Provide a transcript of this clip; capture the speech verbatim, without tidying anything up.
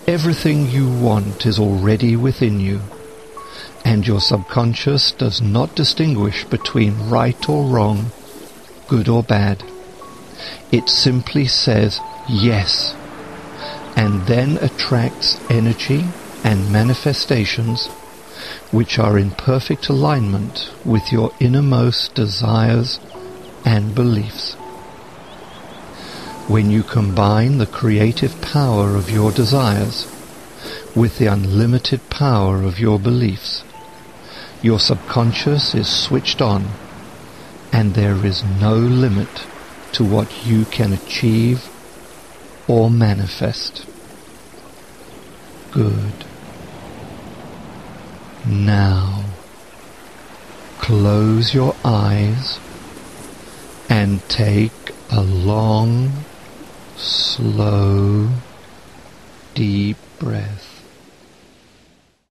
Everything you want is already within you, and your subconscious does not distinguish between right or wrong, good or bad. It simply says yes, and then attracts energy and manifestations which are in perfect alignment with your innermost desires and beliefs. When you combine the creative power of your desires with the unlimited power of your beliefs, your subconscious is switched on, and there is no limit to what you can achieve or manifest. Good. Now, close your eyes and take a long, slow, deep breath.